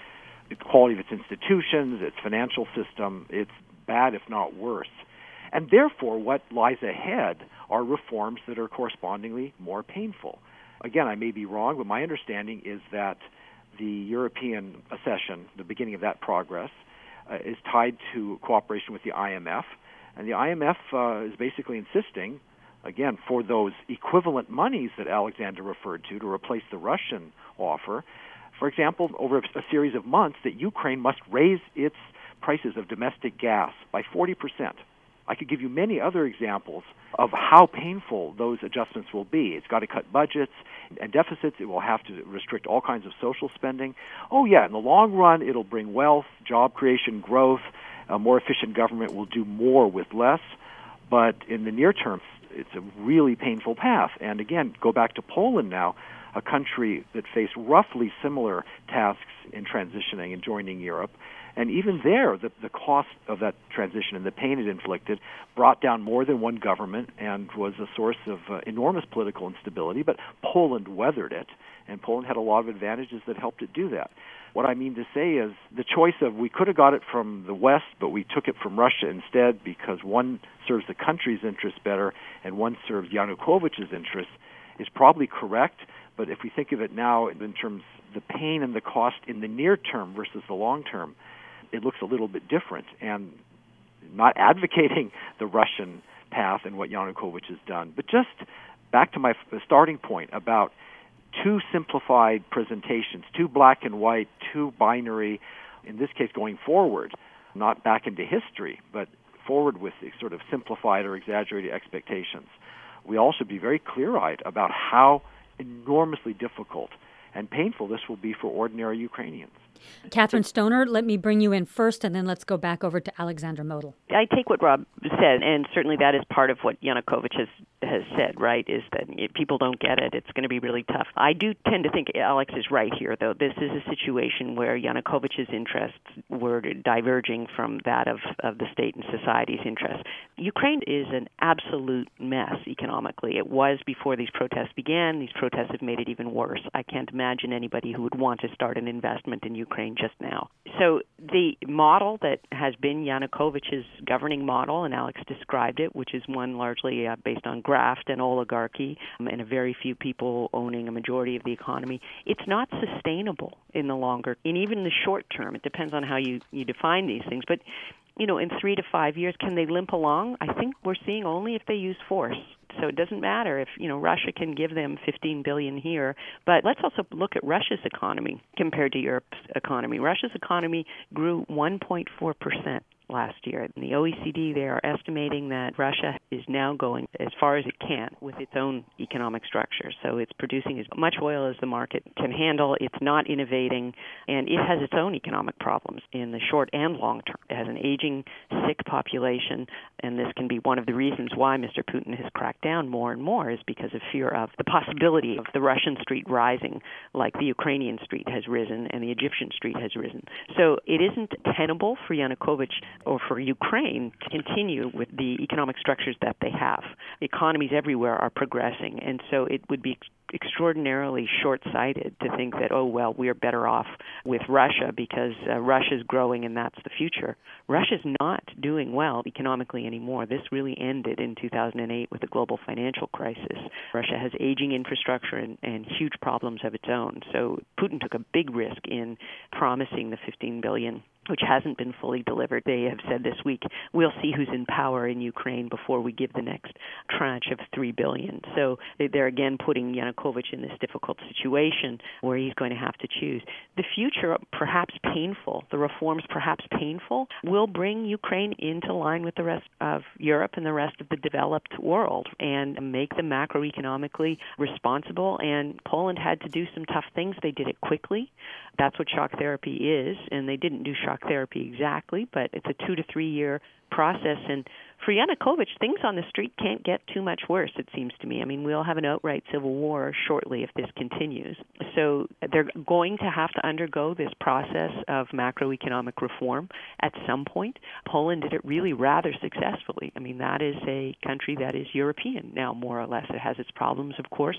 the quality of its institutions, its financial system. It's bad, if not worse. And therefore, what lies ahead are reforms that are correspondingly more painful. Again, I may be wrong, but my understanding is that the European accession, the beginning of that progress, uh, is tied to cooperation with the I M F. And the I M F uh, is basically insisting, again, for those equivalent monies that Alexander referred to to replace the Russian offer, for example, over a series of months, that Ukraine must raise its prices of domestic gas by forty percent. I could give you many other examples of how painful those adjustments will be. It's got to cut budgets and deficits. It will have to restrict all kinds of social spending. Oh, yeah, in the long run, it'll bring wealth, job creation, growth. A more efficient government will do more with less. But in the near term, it's a really painful path. And again, go back to Poland now, a country that faced roughly similar tasks in transitioning and joining Europe. And even there, the, the cost of that transition and the pain it inflicted brought down more than one government and was a source of uh, enormous political instability. But Poland weathered it, and Poland had a lot of advantages that helped it do that. What I mean to say is the choice of we could have got it from the West, but we took it from Russia instead because one serves the country's interests better and one serves Yanukovych's interests is probably correct. But if we think of it now in terms of the pain and the cost in the near term versus the long term, it looks a little bit different. And not advocating the Russian path and what Yanukovych has done, but just back to my starting point about too simplified presentations, too black and white, too binary, in this case going forward, not back into history, but forward with sort of simplified or exaggerated expectations. We all should be very clear-eyed about how enormously difficult and painful this will be for ordinary Ukrainians. Catherine Stoner, let me bring you in first, and then let's go back over to Alexander Model. I take what Rob said, and certainly that is part of what Yanukovych has, has said, right, is that if people don't get it, it's going to be really tough. I do tend to think Alex is right here, though. This is a situation where Yanukovych's interests were diverging from that of, of the state and society's interests. Ukraine is an absolute mess economically. It was before these protests began. These protests have made it even worse. I can't imagine anybody who would want to start an investment in Ukraine Ukraine just now. So the model that has been Yanukovych's governing model, and Alex described it, which is one largely uh, based on graft and oligarchy um, and a very few people owning a majority of the economy, it's not sustainable in the longer, in even the short term. It depends on how you, you define these things. But, you know, in three to five years, can they limp along? I think we're seeing only if they use force. So it doesn't matter if, you know, Russia can give them fifteen billion dollars here. But let's also look at Russia's economy compared to Europe's economy. Russia's economy grew one point four percent last year. In the O E C D, they are estimating that Russia is now going as far as it can with its own economic structure. So it's producing as much oil as the market can handle. It's not innovating, and it has its own economic problems in the short and long term. It has an aging, sick population, and this can be one of the reasons why Mister Putin has cracked down more and more is because of fear of the possibility of the Russian street rising like the Ukrainian street has risen and the Egyptian street has risen. So it isn't tenable for Yanukovych or for Ukraine to continue with the economic structures that they have. Economies everywhere are progressing, and so it would be extraordinarily short-sighted to think that, oh, well, we're better off with Russia because uh, Russia's growing and that's the future. Russia's not doing well economically anymore. This really ended in two thousand eight with the global financial crisis. Russia has aging infrastructure and, and huge problems of its own. So Putin took a big risk in promising the fifteen billion dollars, which hasn't been fully delivered. They have said this week, we'll see who's in power in Ukraine before we give the next tranche of three billion dollars. So they're again putting Yanukovych in this difficult situation where he's going to have to choose. The future, perhaps painful, the reforms perhaps painful, will bring Ukraine into line with the rest of Europe and the rest of the developed world and make them macroeconomically responsible. And Poland had to do some tough things. They did it quickly. That's what shock therapy is, and they didn't do shock therapy exactly, but it's a two to three year process. And for Yanukovych, things on the street can't get too much worse, it seems to me. I mean, we'll have an outright civil war shortly if this continues. So they're going to have to undergo this process of macroeconomic reform at some point. Poland did it really rather successfully. I mean, that is a country that is European now, more or less. It has its problems, of course, but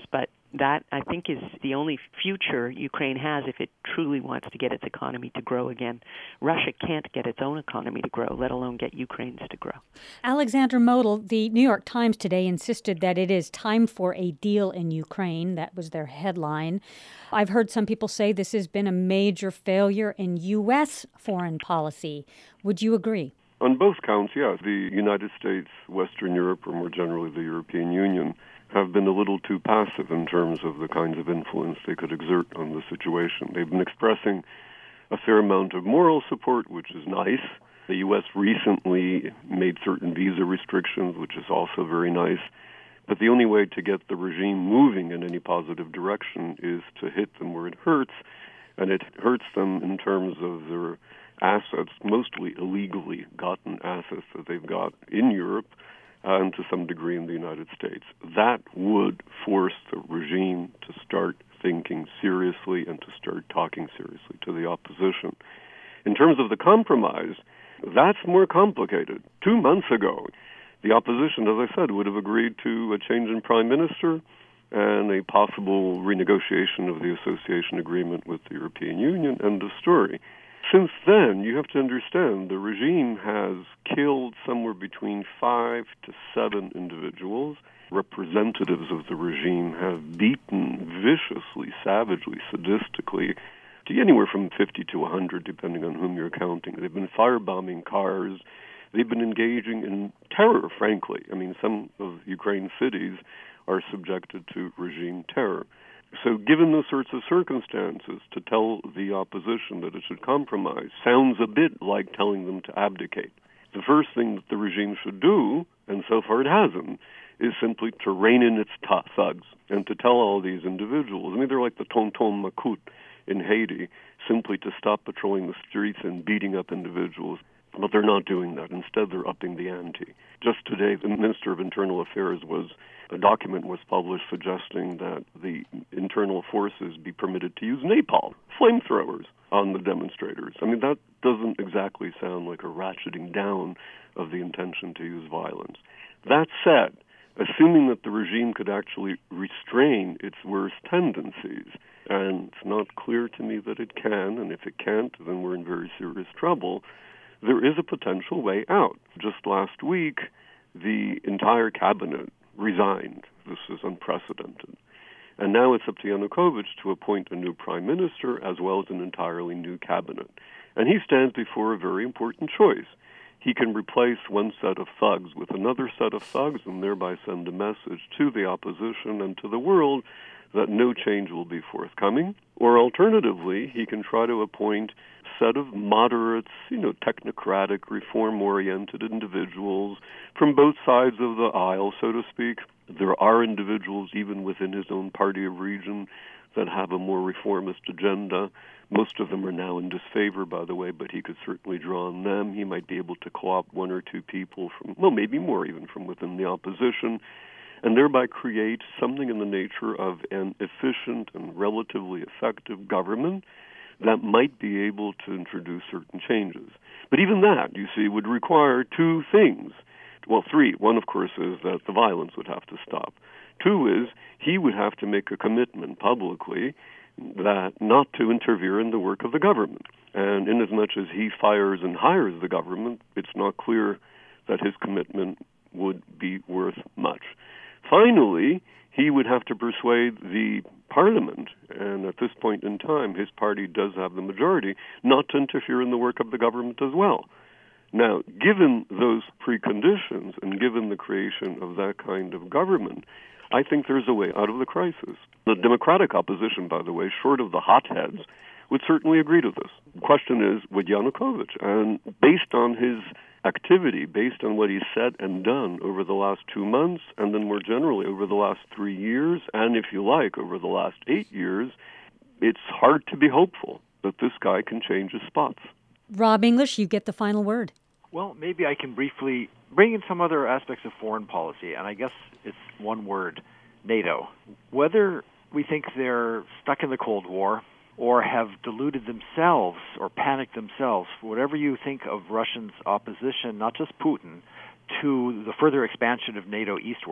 That, I think, is the only future Ukraine has if it truly wants to get its economy to grow again. Russia can't get its own economy to grow, let alone get Ukraine's to grow. Alexander Model, the New York Times today insisted that it is time for a deal in Ukraine. That was their headline. I've heard some people say this has been a major failure in U S foreign policy. Would you agree? On both counts, yes. The United States, Western Europe, or more generally the European Union, have been a little too passive in terms of the kinds of influence they could exert on the situation. They've been expressing a fair amount of moral support, which is nice. The U S recently made certain visa restrictions, which is also very nice. But the only way to get the regime moving in any positive direction is to hit them where it hurts, and it hurts them in terms of their assets, mostly illegally gotten assets that they've got in Europe, and to some degree in the United States. That would force the regime to start thinking seriously and to start talking seriously to the opposition. In terms of the compromise, that's more complicated. Two months ago, the opposition, as I said, would have agreed to a change in prime minister and a possible renegotiation of the association agreement with the European Union, end of story. Since then, you have to understand, the regime has killed somewhere between five to seven individuals. Representatives of the regime have beaten viciously, savagely, sadistically, to anywhere from fifty to one hundred, depending on whom you're counting. They've been firebombing cars. They've been engaging in terror, frankly. I mean, some of Ukraine's cities are subjected to regime terror. So given those sorts of circumstances, to tell the opposition that it should compromise sounds a bit like telling them to abdicate. The first thing that the regime should do, and so far it hasn't, is simply to rein in its top thugs and to tell all these individuals, I mean, they're like the Tonton Macoute in Haiti, simply to stop patrolling the streets and beating up individuals. But they're not doing that. Instead, they're upping the ante. Just today, the Minister of Internal Affairs was, a document was published suggesting that the internal forces be permitted to use napalm, flamethrowers, on the demonstrators. I mean, that doesn't exactly sound like a ratcheting down of the intention to use violence. That said, assuming that the regime could actually restrain its worst tendencies, and it's not clear to me that it can, and if it can't, then we're in very serious trouble, there is a potential way out. Just last week, the entire cabinet resigned. This is unprecedented. And now it's up to Yanukovych to appoint a new prime minister as well as an entirely new cabinet. And he stands before a very important choice. He can replace one set of thugs with another set of thugs and thereby send a message to the opposition and to the world that no change will be forthcoming. Or alternatively, he can try to appoint a set of moderates, you know, technocratic, reform-oriented individuals from both sides of the aisle, so to speak. There are individuals, even within his own party of region, that have a more reformist agenda. Most of them are now in disfavor, by the way, but he could certainly draw on them. He might be able to co-opt one or two people from, well, maybe more even from within the opposition, and thereby create something in the nature of an efficient and relatively effective government that might be able to introduce certain changes. But even that, you see, would require two things. Well, three. One, of course, is that the violence would have to stop. Two is he would have to make a commitment publicly that not to interfere in the work of the government. And inasmuch as he fires and hires the government, it's not clear that his commitment would be worth much. Finally, he would have to persuade the parliament, and at this point in time, his party does have the majority, not to interfere in the work of the government as well. Now, given those preconditions and given the creation of that kind of government, I think there's a way out of the crisis. The Democratic opposition, by the way, short of the hotheads, would certainly agree to this. The question is, would Yanukovych? And based on his activity, based on what he's said and done over the last two months, and then more generally over the last three years, and if you like, over the last eight years, it's hard to be hopeful that this guy can change his spots. Rob English, you get the final word. Well, maybe I can briefly bring in some other aspects of foreign policy, and I guess it's one word, NATO. Whether we think they're stuck in the Cold War or have deluded themselves or panicked themselves, whatever you think of Russians' opposition, not just Putin, to the further expansion of NATO eastward,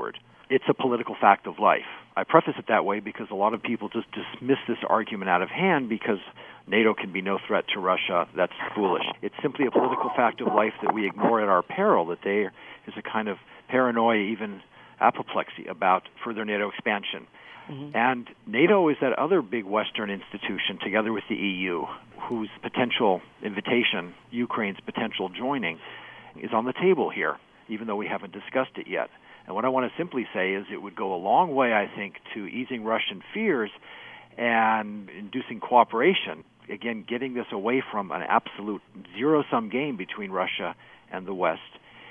it's a political fact of life. I preface it that way because a lot of people just dismiss this argument out of hand because NATO can be no threat to Russia. That's foolish. It's simply a political fact of life that we ignore at our peril, that there is a kind of paranoia, even apoplexy, about further NATO expansion. Mm-hmm. And NATO is that other big Western institution, together with the E U, whose potential invitation, Ukraine's potential joining, is on the table here, even though we haven't discussed it yet. And what I want to simply say is it would go a long way, I think, to easing Russian fears and inducing cooperation, again, getting this away from an absolute zero-sum game between Russia and the West,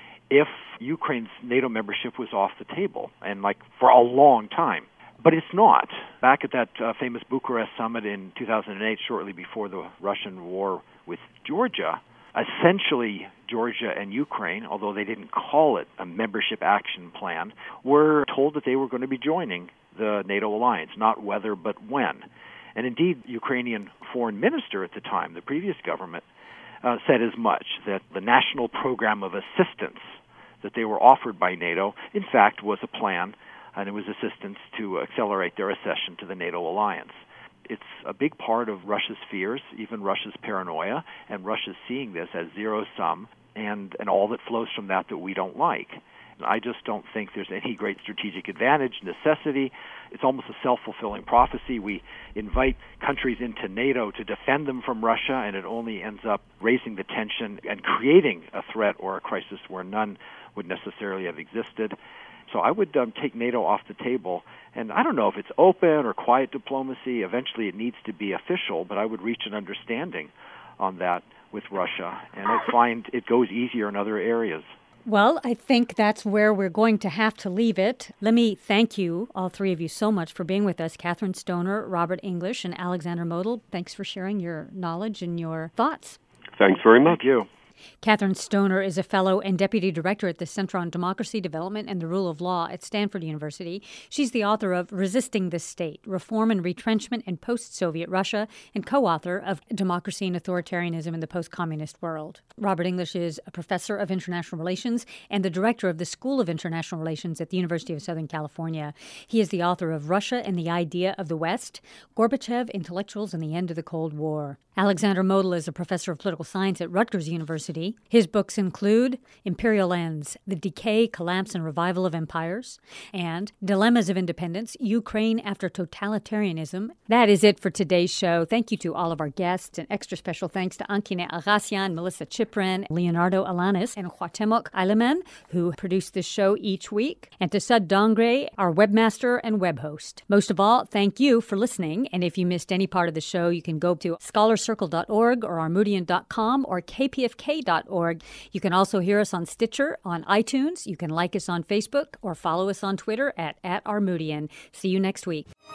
if Ukraine's NATO membership was off the table, and like for a long time. But it's not. Back at that uh, famous Bucharest summit in two thousand eight, shortly before the Russian war with Georgia, essentially Georgia and Ukraine, although they didn't call it a membership action plan, were told that they were going to be joining the NATO alliance, not whether but when. And indeed, Ukrainian foreign minister at the time, the previous government, uh, said as much, that the national program of assistance that they were offered by NATO, in fact, was a plan, and it was assistance to accelerate their accession to the NATO alliance. It's a big part of Russia's fears, even Russia's paranoia, and Russia's seeing this as zero-sum and, and all that flows from that that we don't like. And I just don't think there's any great strategic advantage, necessity. It's almost a self-fulfilling prophecy. We invite countries into NATO to defend them from Russia, and it only ends up raising the tension and creating a threat or a crisis where none would necessarily have existed. So I would um, take NATO off the table, and I don't know if it's open or quiet diplomacy. Eventually it needs to be official, but I would reach an understanding on that with Russia, and I find it goes easier in other areas. Well, I think that's where we're going to have to leave it. Let me thank you, all three of you, so much for being with us. Catherine Stoner, Robert English, and Alexander Model. Thanks for sharing your knowledge and your thoughts. Thanks very much. Thank you. Catherine Stoner is a fellow and deputy director at the Center on Democracy, Development, and the Rule of Law at Stanford University. She's the author of Resisting the State, Reform and Retrenchment in Post-Soviet Russia, and co-author of Democracy and Authoritarianism in the Post-Communist World. Robert English is a professor of international relations and the director of the School of International Relations at the University of Southern California. He is the author of Russia and the Idea of the West, Gorbachev, Intellectuals, and the End of the Cold War. Alexander Model is a professor of political science at Rutgers University. His books include Imperial Ends, The Decay, Collapse, and Revival of Empires, and Dilemmas of Independence, Ukraine After Totalitarianism. That is it for today's show. Thank you to all of our guests, and extra special thanks to Ankine Agassian, Melissa Chiprin, Leonardo Alanis, and Huatemok Aileman, who produce this show each week, and to Sud Dongre, our webmaster and web host. Most of all, thank you for listening, and if you missed any part of the show, you can go to scholarcircle dot org or armoudian dot com or k p f k dot org. You can also hear us on Stitcher, on iTunes. You can like us on Facebook or follow us on Twitter at, at Armoudian. See you next week.